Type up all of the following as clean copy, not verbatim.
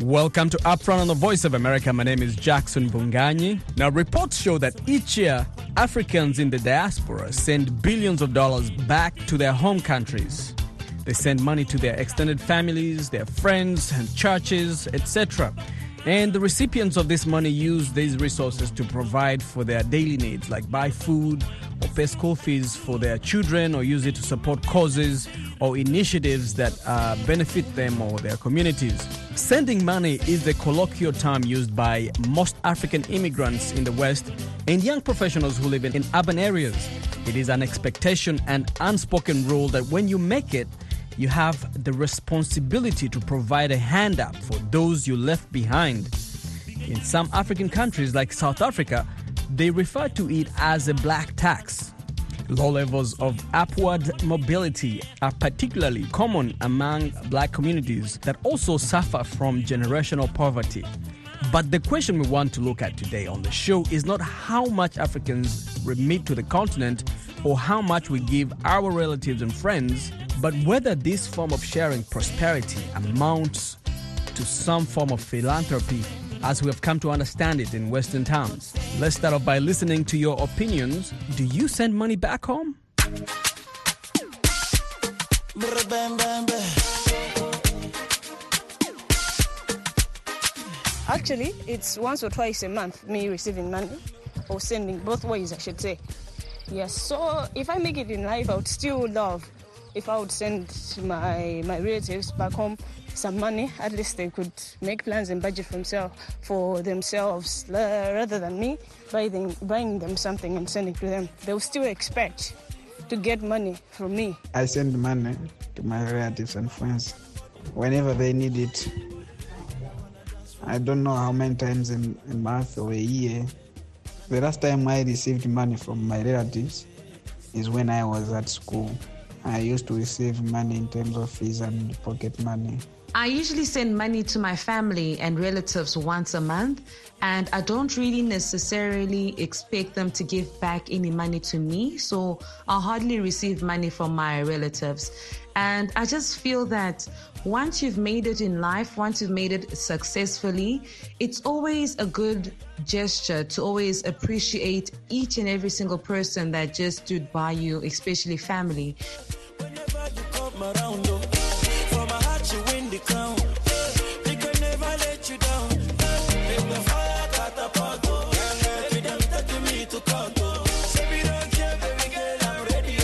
Welcome to Upfront on the Voice of America. My name is Jackson Bunganyi. Now, reports show that each year, Africans in the diaspora send billions of dollars back to their home countries. They send money to their extended families, their friends and churches, etc. And the recipients of this money use these resources to provide for their daily needs, like buy food or pay school fees for their children, or use it to support causes or initiatives that benefit them or their communities. Sending money is the colloquial term used by most African immigrants in the West and young professionals who live in urban areas. It is an expectation and unspoken rule that when you make it, you have the responsibility to provide a hand up for those you left behind. In some African countries like South Africa, they refer to it as a black tax. Low levels of upward mobility are particularly common among black communities that also suffer from generational poverty. But the question we want to look at today on the show is not how much Africans remit to the continent or how much we give our relatives and friends, but whether this form of sharing prosperity amounts to some form of philanthropy as we have come to understand it in Western towns. Let's start off by listening to your opinions. Do you send money back home? Actually, it's once or twice a month, me receiving money, or sending, both ways I should say. Yes, so if I make it in life, I would still love if I would send my relatives back home some money. At least they could make plans and budget for themselves rather than me buying them something and sending to them. They'll still expect to get money from me. I send money to my relatives and friends whenever they need it. I don't know how many times in a month or a year. The last time I received money from my relatives is when I was at school. I used to receive money in terms of fees and pocket money. I usually send money to my family and relatives once a month, and I don't really necessarily expect them to give back any money to me, so I hardly receive money from my relatives. And I just feel that once you've made it in life, once you've made it successfully, it's always a good gesture to always appreciate each and every single person that just stood by you, especially family. Whenever you come around, from my heart you win the crown. We can never let you down. Make the fire catapult. Make them taking me to court. Say we don't care, baby girl, I'm ready.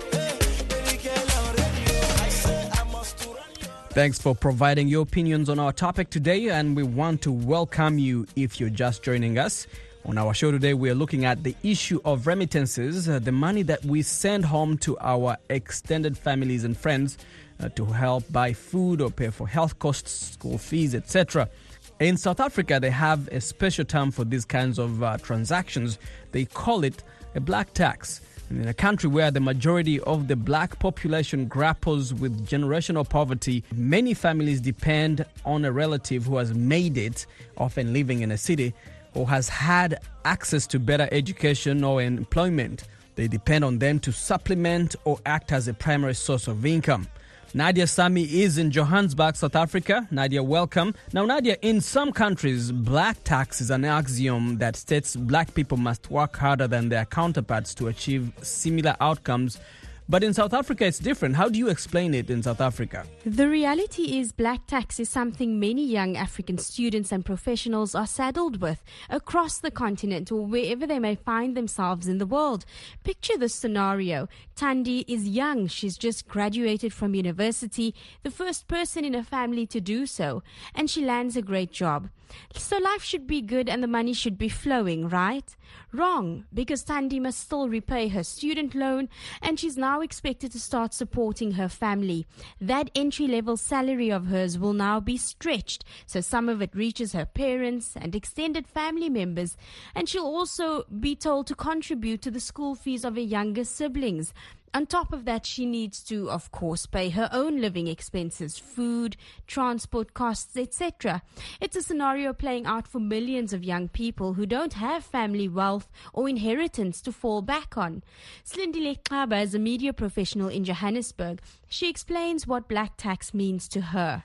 Baby girl, I'm ready. I say I must run you. Thanks for providing your opinions on our topic today, and we want to welcome you if you're just joining us. On our show today, we are looking at the issue of remittances, the money that we send home to our extended families and friends to help buy food or pay for health costs, school fees, etc. In South Africa, they have a special term for these kinds of transactions. They call it a black tax. In a country where the majority of the black population grapples with generational poverty, many families depend on a relative who has made it, often living in a city, or has had access to better education or employment. They depend on them to supplement or act as a primary source of income. Nadia Sami is in Johannesburg, South Africa. Nadia, welcome. Now, Nadia, in some countries, black tax is an axiom that states black people must work harder than their counterparts to achieve similar outcomes. But in South Africa, it's different. How do you explain it in South Africa? The reality is black tax is something many young African students and professionals are saddled with across the continent or wherever they may find themselves in the world. Picture this scenario. Tandi is young. She's just graduated from university, the first person in her family to do so, and she lands a great job. So life should be good and the money should be flowing, right? Wrong, because Tandi must still repay her student loan and she's now expected to start supporting her family. That entry-level salary of hers will now be stretched, so some of it reaches her parents and extended family members, and she'll also be told to contribute to the school fees of her younger siblings. On top of that, she needs to, of course, pay her own living expenses, food, transport costs, etc. It's a scenario playing out for millions of young people who don't have family wealth or inheritance to fall back on. Slindile Xaba is a media professional in Johannesburg. She explains what black tax means to her.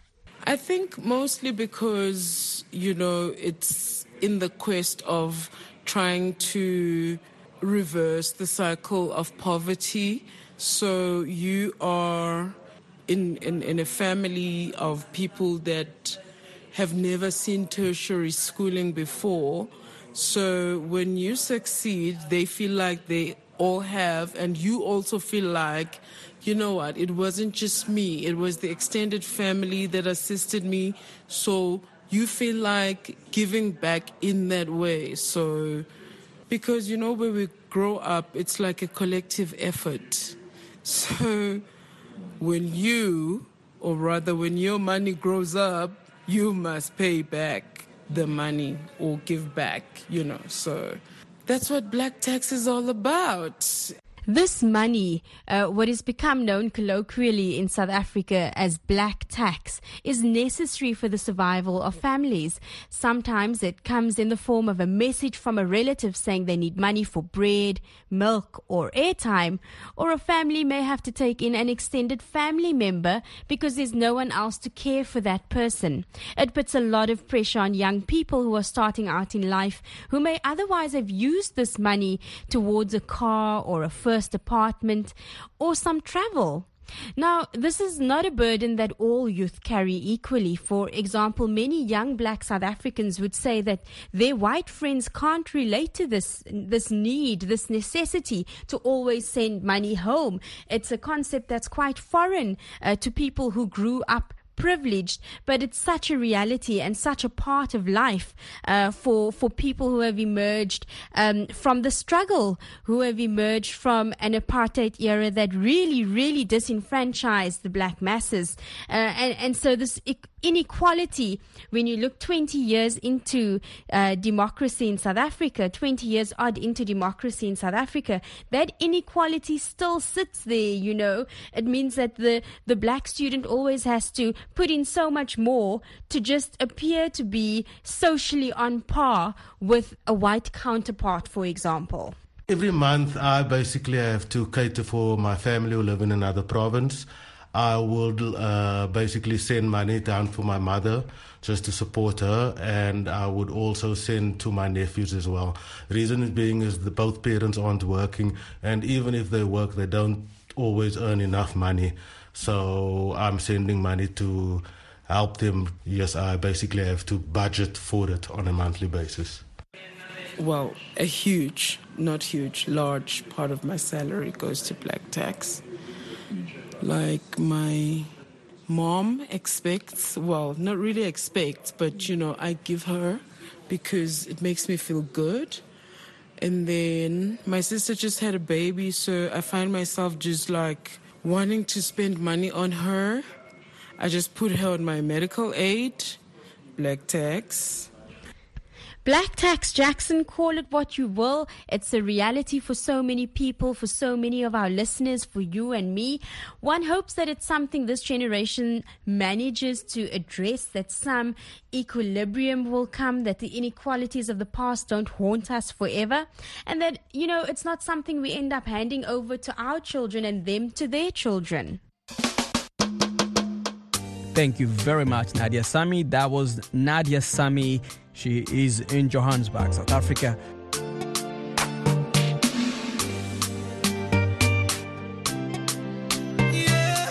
I think mostly because, it's in the quest of trying to reverse the cycle of poverty. So you are in a family of people that have never seen tertiary schooling before. So when you succeed, they feel like they all have, and you also feel like, you know what, it wasn't just me, it was the extended family that assisted me. So you feel like giving back in that way. So, because, where we grow up, it's like a collective effort. So when your money grows up, you must pay back the money or give back, So that's what black tax is all about. This money, what has become known colloquially in South Africa as black tax, is necessary for the survival of families. Sometimes it comes in the form of a message from a relative saying they need money for bread, milk, or airtime, or a family may have to take in an extended family member because there's no one else to care for that person. It puts a lot of pressure on young people who are starting out in life, who may otherwise have used this money towards a car or a first apartment or some travel. Now, this is not a burden that all youth carry equally. For example, many young black South Africans would say that their white friends can't relate to this need, this necessity to always send money home. It's a concept that's quite foreign to people who grew up privileged, but it's such a reality and such a part of life for people who have emerged from the struggle, who have emerged from an apartheid era that really disenfranchised the black masses. And so this inequality, when you look 20 years into democracy in South Africa, 20 years odd into democracy in South Africa, that inequality still sits there, It means that the black student always has to put in so much more to just appear to be socially on par with a white counterpart, for example. Every month I basically have to cater for my family who live in another province. I would basically send money down for my mother just to support her, and I would also send to my nephews as well. The reason being is that both parents aren't working, and even if they work, they don't always earn enough money. So I'm sending money to help them. Yes, I basically have to budget for it on a monthly basis. Well, large part of my salary goes to black tax. Like my mom expects, well, not really expects, but, I give her because it makes me feel good. And then my sister just had a baby, so I find myself just like wanting to spend money on her. I just put her on my medical aid, black tax. Black tax, Jackson, call it what you will. It's a reality for so many people, for so many of our listeners, for you and me. One hopes that it's something this generation manages to address, that some equilibrium will come, that the inequalities of the past don't haunt us forever, and that, it's not something we end up handing over to our children and them to their children. Thank you very much, Nadia Sami. That was Nadia Sami. She is in Johannesburg, South Africa. Yeah.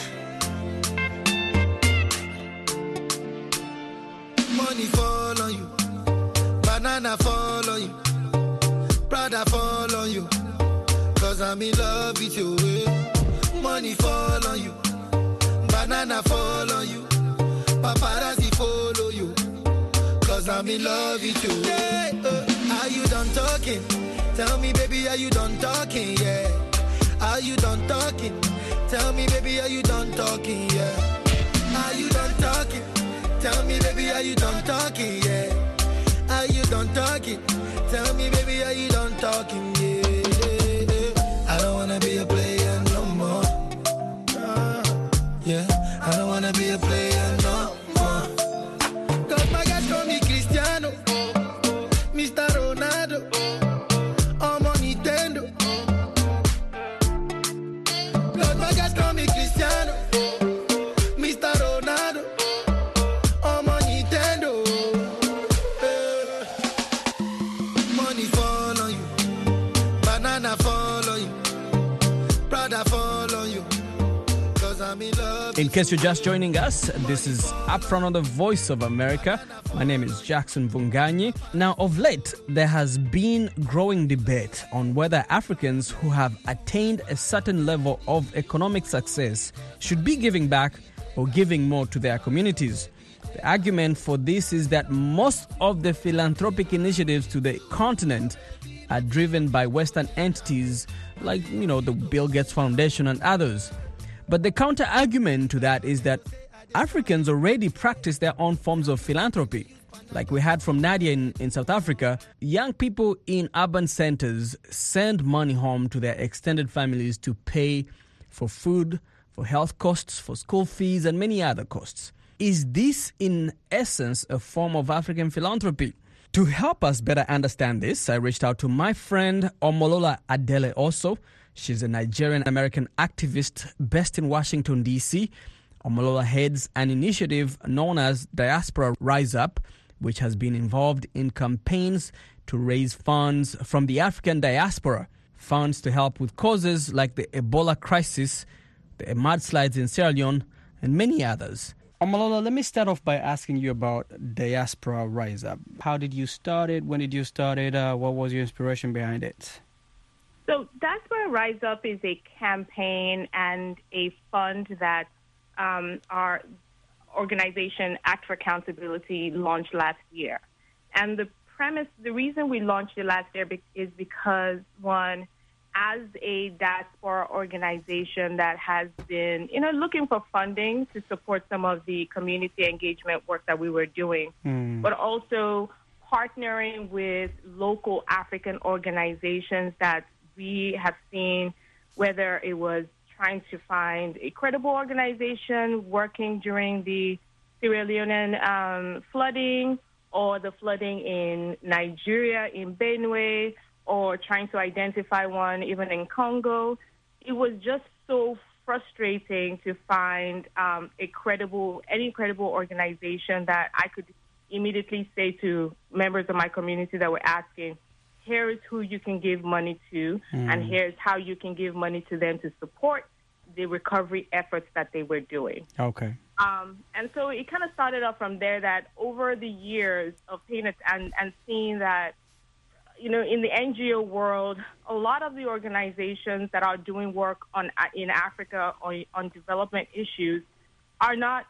Money fall on you, banana fall on you, Prada fall on you, 'cause I'm in love with you. Money fall on you, banana fall on you, paparazzi follow you, 'cause I'm in love with you. Yeah, are you done talking? Tell me, baby, are you done talking? Yeah. Are you done talking? Tell me, baby, are you done talking? Yeah. Are you done talking? Tell me, baby, are you done talking? Yeah. Are you done talking? Tell me, baby, are you done talking? Yeah. I don't wanna be a player no more. Yeah. I don't wanna be a player no more. 'Cause my guys call me Cristiano, Mr. Ronaldo, I'm on Nintendo. 'Cause my guys call me Cristiano, Mr. Ronaldo, In case you're just joining us, this is Upfront on the Voice of America. My name is Jackson Vunganyi. Now, of late, there has been growing debate on whether Africans who have attained a certain level of economic success should be giving back or giving more to their communities. The argument for this is that most of the philanthropic initiatives to the continent are driven by Western entities like, the Bill Gates Foundation and others. But the counter-argument to that is that Africans already practice their own forms of philanthropy. Like we heard from Nadia in South Africa, young people in urban centers send money home to their extended families to pay for food, for health costs, for school fees, and many other costs. Is this, in essence, a form of African philanthropy? To help us better understand this, I reached out to my friend Omolola Adele Oso. She's a Nigerian-American activist based in Washington, D.C. Omolola heads an initiative known as Diaspora Rise Up, which has been involved in campaigns to raise funds from the African diaspora, funds to help with causes like the Ebola crisis, the mudslides in Sierra Leone, and many others. Omolola, let me start off by asking you about Diaspora Rise Up. How did you start it? When did you start it? What was your inspiration behind it? So Diaspora Rise Up is a campaign and a fund that our organization, Act for Accountability, launched last year. And the reason we launched it last year is because, one, as a diaspora organization that has been, looking for funding to support some of the community engagement work that we were doing, but also partnering with local African organizations that we have seen, whether it was trying to find a credible organization working during the Sierra Leonean flooding, or the flooding in Nigeria, in Benue, or trying to identify one even in Congo. It was just so frustrating to find any credible organization that I could immediately say to members of my community that were asking, here is who you can give money to, and here's how you can give money to them to support the recovery efforts that they were doing. Okay. And so it kind of started off from there, that over the years of paying it and seeing that, in the NGO world, a lot of the organizations that are doing work in Africa on development issues are not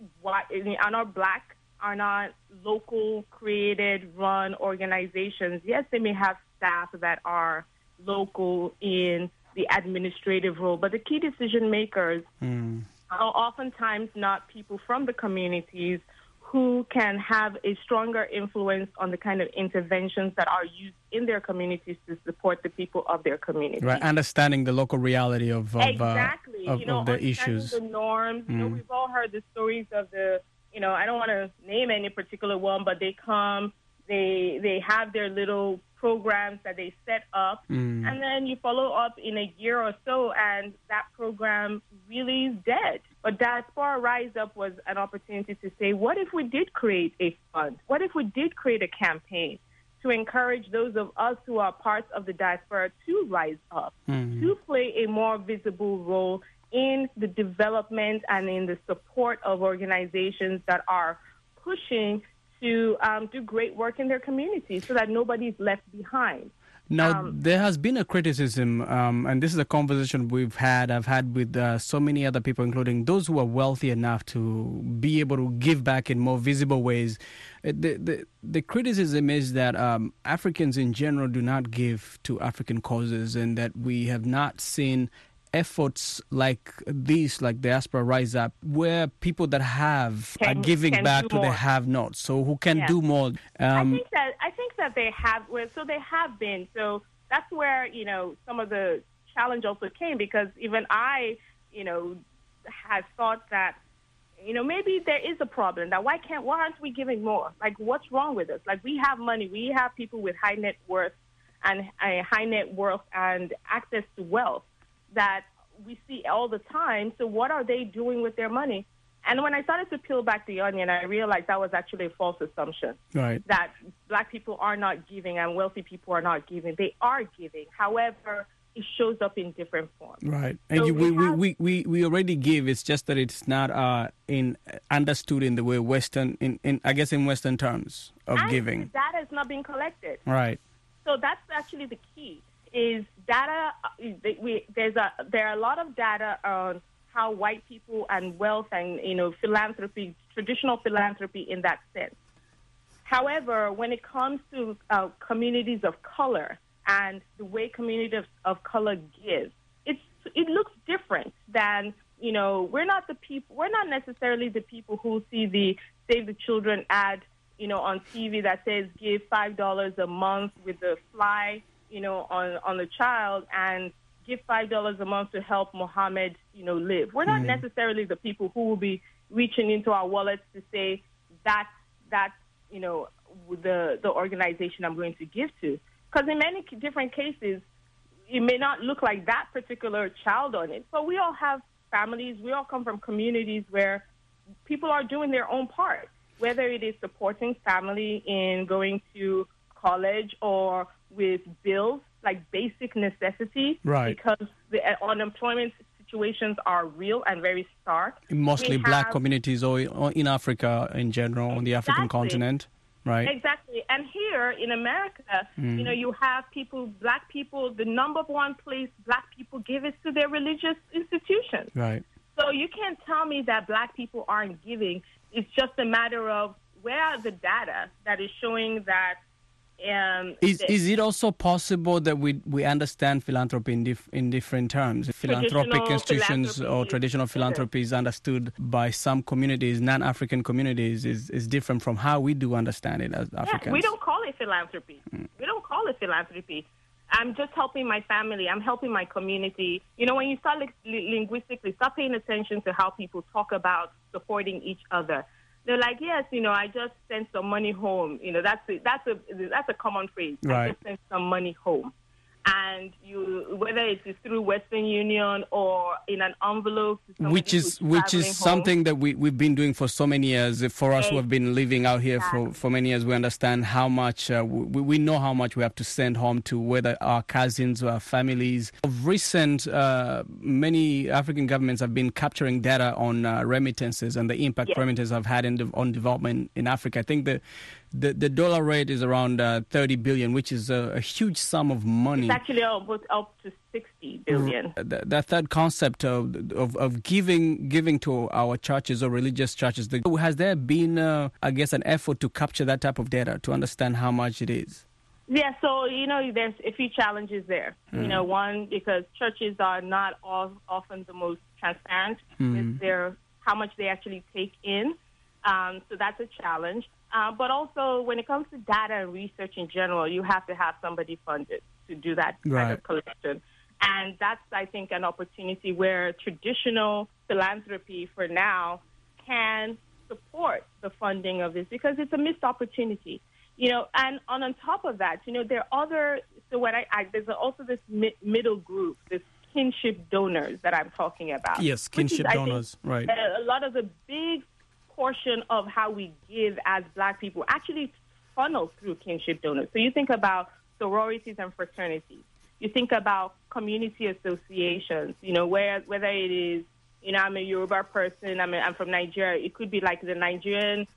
black, are not local, created, run organizations. Yes, they may have staff that are local in the administrative role, but the key decision makers are oftentimes not people from the communities who can have a stronger influence on the kind of interventions that are used in their communities to support the people of their community. Right, understanding the local reality of exactly. of the issues. The norms. We've all heard the stories of the, I don't want to name any particular one, but they come, they have their little programs that they set up, and then you follow up in a year or so, and that program really is dead. But Diaspora Rise Up was an opportunity to say, what if we did create a fund? What if we did create a campaign to encourage those of us who are parts of the diaspora to rise up, to play a more visible role in the development and in the support of organizations that are pushing to do great work in their community so that nobody's left behind. Now, there has been a criticism, and this is a conversation I've had with so many other people, including those who are wealthy enough to be able to give back in more visible ways. The criticism is that Africans in general do not give to African causes, and that we have not seen efforts like these, like Diaspora Rise Up, where people that have are giving back to the have-nots, so who can do more. I think that they have. So they have been. So that's where some of the challenge also came, because even I, had thought that maybe there is a problem. That why aren't we giving more? Like, what's wrong with us? Like, we have money. We have people with high net worth and access to wealth that we see all the time. So what are they doing with their money? And when I started to peel back the onion, I realized that was actually a false assumption. Right. That black people are not giving and wealthy people are not giving. They are giving. However, it shows up in different forms. Right. And So we already give. It's just that it's not understood in the way Western, in Western terms of and giving. the data is not being collected. Right. So that's actually the key. Is data? There are a lot of data on how white people and wealth and philanthropy, traditional philanthropy in that sense. However, when it comes to communities of color and the way communities of color give, it looks different than we're not necessarily the people who see the Save the Children ad on TV that says give $5 a month with the fly on the child and give $5 a month to help Mohammed live. We're not necessarily the people who will be reaching into our wallets to say that's the organization I'm going to give to. Because in many different cases, it may not look like that particular child on it. But we all have families. We all come from communities where people are doing their own part, whether it is supporting family in going to college or with bills, like basic necessities. Right. Because the unemployment situations are real and very stark. Mostly black communities or in Africa in general, on the African continent. Right. Exactly. And here in America, you have black people, the number one place black people give is to their religious institutions. Right. So you can't tell me that black people aren't giving. It's just a matter of where are the data that is showing that. Is it also possible that we understand philanthropy in different terms? Philanthropic institutions or traditional philanthropy is understood by some communities, non-African communities, is different from how we do understand it as Africans. We don't call it philanthropy. We don't call it philanthropy. I'm just helping my family. I'm helping my community. When you start linguistically, start paying attention to how people talk about supporting each other. They're like, yes, I just sent some money home. That's a common phrase. Right. I just sent some money home. And whether it is through Western Union or in an envelope, to which is something that we've been doing for so many years. For us who have been living out here for many years, we understand how much we know how much we have to send home to whether our cousins or our families. Of recent, many African governments have been capturing data on remittances and the impact remittances have had on development in Africa. I think the dollar rate is around 30 billion, which is a huge sum of money. It's actually up to 60 billion. That third concept of giving to our churches or religious churches, has there been, an effort to capture that type of data to understand how much it is? Yeah, so, there's a few challenges there. One, because churches are not often the most transparent with how much they actually take in. So that's a challenge. But also, when it comes to data and research in general, you have to have somebody funded to do that kind of collection. And that's, I think, an opportunity where traditional philanthropy for now can support the funding of this because it's a missed opportunity. And on top of that, there are other, so there's also this middle group, this kinship donors that I'm talking about. Yes, kinship donors, right. A lot of the big portion of how we give as black people actually funnels through kinship donors. So you think about sororities and fraternities. You think about community associations, whether it is, I'm a Yoruba person, I'm from Nigeria. It could be like the Nigerian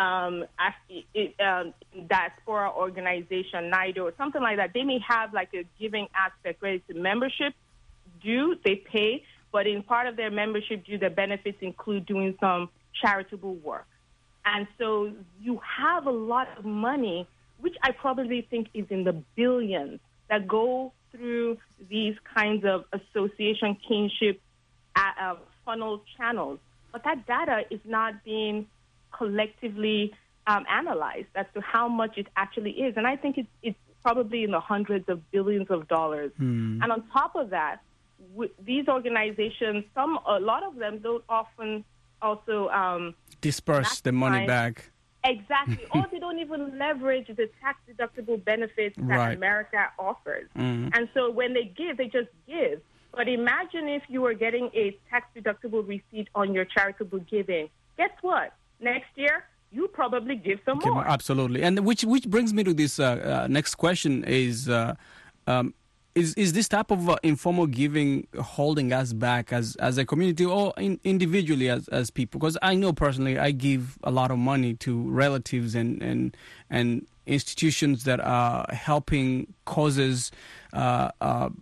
diaspora organization, NIDO, or something like that. They may have like a giving aspect where it's a membership due, they pay, but in part of their membership due, their benefits include doing some charitable work. And so you have a lot of money, which I probably think is in the billions, that go through these kinds of association kinship funnel channels. But that data is not being collectively analyzed as to how much it actually is. And I think it's probably in the hundreds of billions of dollars. And on top of that, these organizations, a lot of them don't often also disperse the money back. Exactly. Or they don't even leverage the tax-deductible benefits that America offers. And so when they give, they just give. But imagine if you were getting a tax-deductible receipt on your charitable giving. Guess what? Next year, you probably give some more. Absolutely. And which brings me to this next question is, Is this type of informal giving holding us back as a community or individually as people? Because I know personally I give a lot of money to relatives and institutions that are helping causes that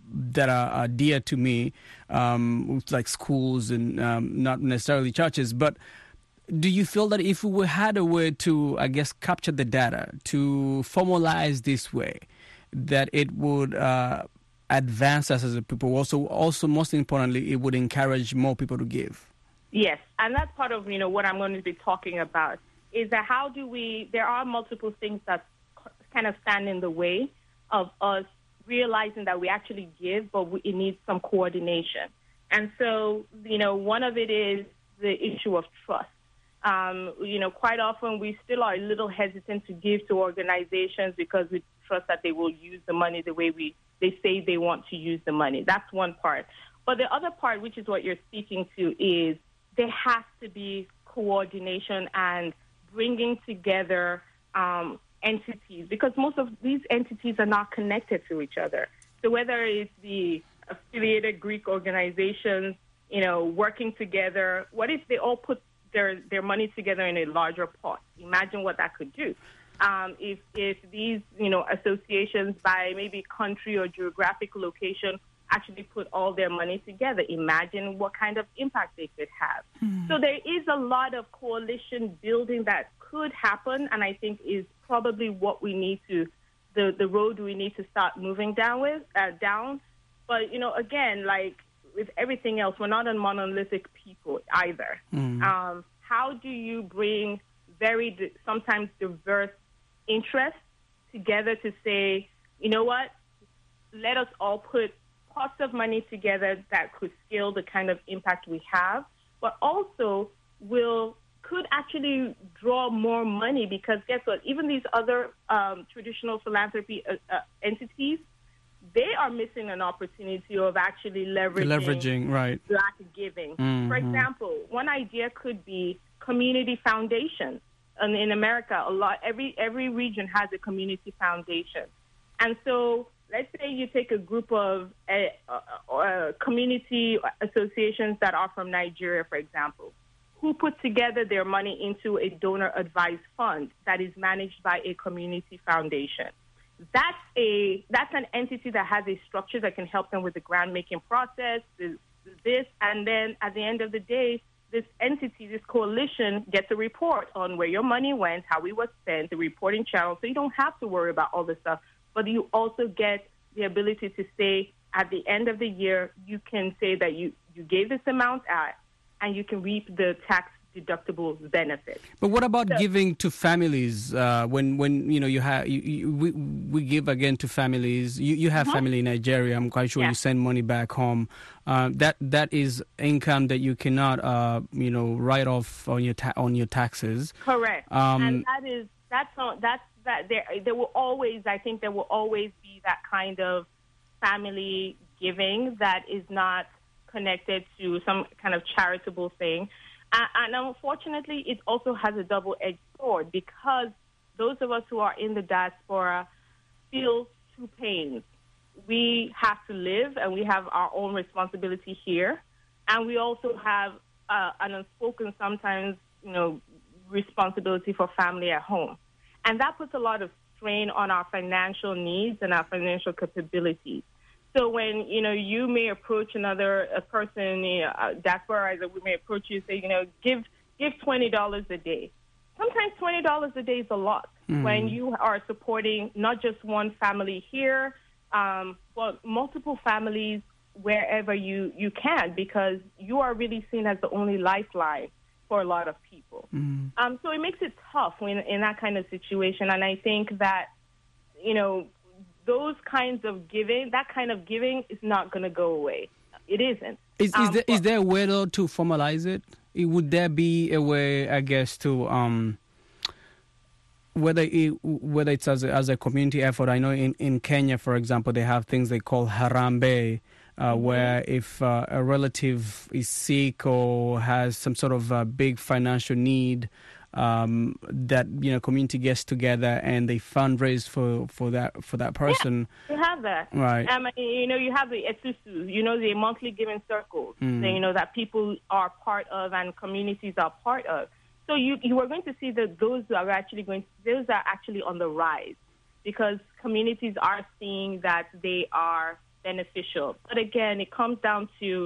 are dear to me, like schools and not necessarily churches. But do you feel that if we had a way to, I guess, capture the data, to formalize this way, that it would advance us as a people? Also, most importantly, it would encourage more people to give. Yes, and that's part of what I'm going to be talking about. Is that how do we? There are multiple things that kind of stand in the way of us realizing that we actually give, but it needs some coordination. And so, one of it is the issue of trust. Quite often we still are a little hesitant to give to organizations because we trust that they will use the money the way they say they want to use the money. That's one part. But the other part, which is what you're speaking to, is there has to be coordination and bringing together entities, because most of these entities are not connected to each other. So whether it's the affiliated Greek organizations, working together, what if they all put their money together in a larger pot? Imagine what that could do. If these, associations by maybe country or geographic location actually put all their money together, imagine what kind of impact they could have. So there is a lot of coalition building that could happen, and I think is probably what we need to, the road we need to start moving down. But, again, like with everything else, we're not a monolithic people either. How do you bring sometimes diverse interests together to say, you know what, let us all put pots of money together that could scale the kind of impact we have, but also could actually draw more money, because guess what, even these other traditional philanthropy entities, they are missing an opportunity of actually leveraging right. Black giving. For example, one idea could be community foundations. And in America, every region has a community foundation. And so let's say you take a group of community associations that are from Nigeria, for example, who put together their money into a donor-advised fund that is managed by a community foundation. That's an entity that has a structure that can help them with the grant-making process, and then at the end of the day, this entity, this coalition, gets a report on where your money went, how it was spent, the reporting channel, so you don't have to worry about all this stuff. But you also get the ability to say, at the end of the year, you can say that you gave this amount out, and you can reap the tax-deductible benefit. But what about giving to families? When we give again to families. You have family in Nigeria. I'm quite sure you send money back home. That is income that you cannot write off on your taxes. Correct. And there will always be that kind of family giving that is not connected to some kind of charitable thing. And unfortunately, it also has a double-edged sword, because those of us who are in the diaspora feel two pains. We have to live, and we have our own responsibility here. And we also have an unspoken, sometimes, responsibility for family at home. And that puts a lot of strain on our financial needs and our financial capabilities. So when, you may approach a person, diaspora, we may approach you and say, give $20 a day. Sometimes $20 a day is a lot when you are supporting not just one family here, but multiple families wherever you can, because you are really seen as the only lifeline for a lot of people. So it makes it tough in that kind of situation. And I think that, those kinds of giving, that kind of giving is not going to go away. It isn't. Is there a way, though, to formalize it? Would there be a way, I guess, to whether it's as a community effort? I know in Kenya, for example, they have things they call Harambee, where if a relative is sick or has some sort of big financial need, that community gets together and they fundraise for that person. Yeah, you have that, right? You have the etusu, the monthly giving circles, that people are part of and communities are part of. So you are going to see that those are actually on the rise because communities are seeing that they are beneficial. But again, it comes down to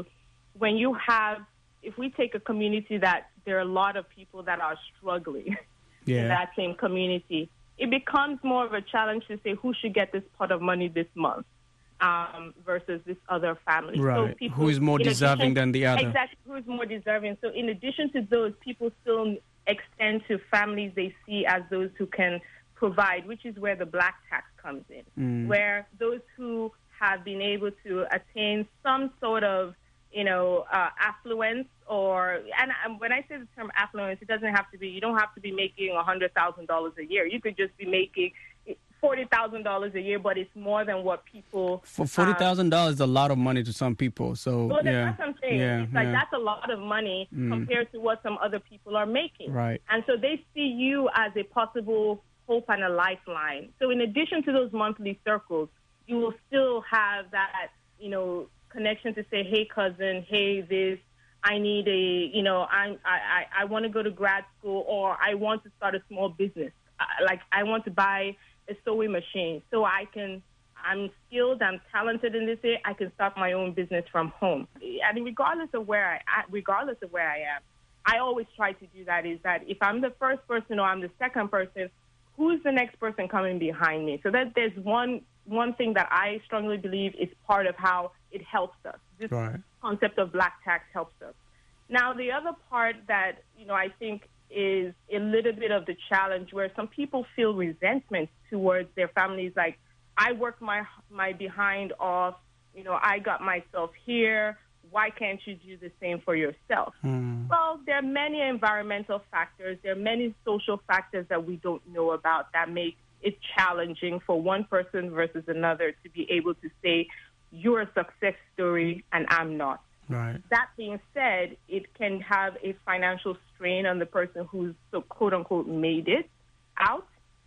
if we take a community that there are a lot of people that are struggling in that same community, it becomes more of a challenge to say who should get this pot of money this month versus this other family. Right. So people, who is more deserving than the other? Exactly, who is more deserving. So in addition to those, people still extend to families they see as those who can provide, which is where the black tax comes in, where those who have been able to attain some sort of affluence and when I say the term affluence, it doesn't have to be, you don't have to be making $100,000 a year. You could just be making $40,000 a year, but it's more than what people... For $40,000 is a lot of money to some people. So, that's what I'm saying. It's like that's a lot of money compared to what some other people are making. Right. And so they see you as a possible hope and a lifeline. So in addition to those monthly circles, you will still have that, connection to say, hey, cousin, hey, this, I need I want to go to grad school, or I want to start a small business. I want to buy a sewing machine so I'm skilled, I'm talented in this area, I can start my own business from home. And regardless of where I am, I always try to do that, is that if I'm the first person or I'm the second person, who's the next person coming behind me? So that there's one thing that I strongly believe is part of how it helps us. This concept of black tax helps us. Now, the other part that, I think is a little bit of the challenge where some people feel resentment towards their families. Like, I worked my behind off, I got myself here. Why can't you do the same for yourself? Well, there are many environmental factors. There are many social factors that we don't know about that make it challenging for one person versus another to be able to say, you're a success story and I'm not. Right. That being said, it can have a financial strain on the person who's, so quote-unquote, made it out.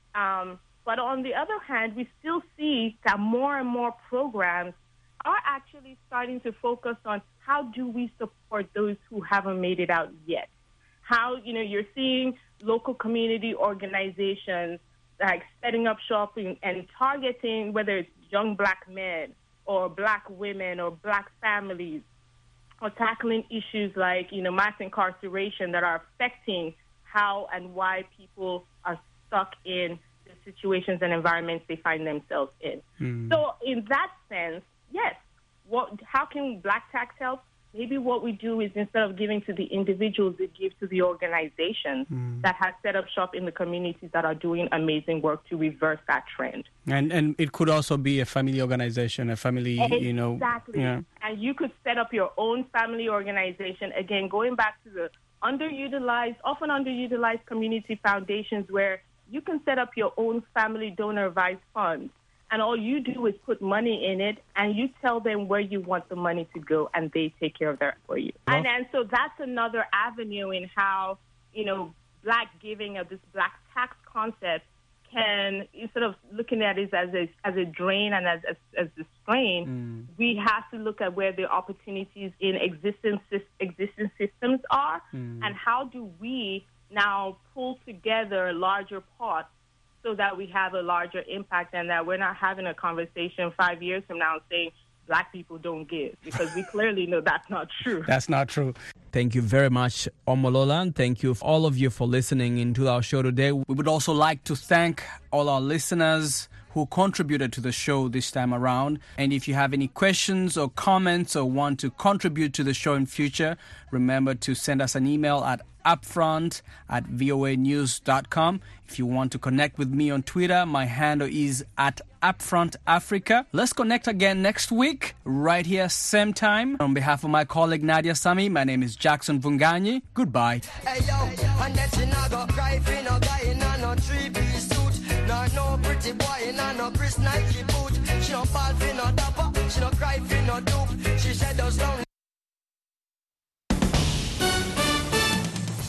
But on the other hand, we still see that more and more programs are actually starting to focus on how do we support those who haven't made it out yet. How, you're seeing local community organizations like setting up shop and targeting whether it's young black men or black women or black families, or tackling issues like, mass incarceration that are affecting how and why people are stuck in the situations and environments they find themselves in. So in that sense, yes, how can black tax help? Maybe what we do is instead of giving to the individuals, we give to the organizations that have set up shop in the communities that are doing amazing work to reverse that trend. And it could also be a family organization, a family, Exactly. Yeah. And you could set up your own family organization. Again, going back to the often underutilized community foundations where you can set up your own family donor advised fund. And all you do is put money in it, and you tell them where you want the money to go, and they take care of that for you. Well, and so that's another avenue in how, black giving of this black tax concept can, instead of looking at it as a drain and as a strain, we have to look at where the opportunities in existing systems are, and how do we now pull together larger pots so that we have a larger impact and that we're not having a conversation 5 years from now saying black people don't give, because we clearly know that's not true. That's not true. Thank you very much, Omolola, and thank you all of you for listening into our show today. We would also like to thank all our listeners who contributed to the show this time around. And if you have any questions or comments or want to contribute to the show in future, remember to send us an email at upfront@voanews.com. If you want to connect with me on Twitter, my handle is @upfrontafrica. Let's connect again next week, right here, same time. On behalf of my colleague Nadia Sami, my name is Jackson Vunganyi. Goodbye. Hey yo, and that she not go cry for no guy in no 3-piece suit. No pretty boy in no Chris Nike boot. She don't fall for no dapper, she don't cry for no dupe. She said those lonely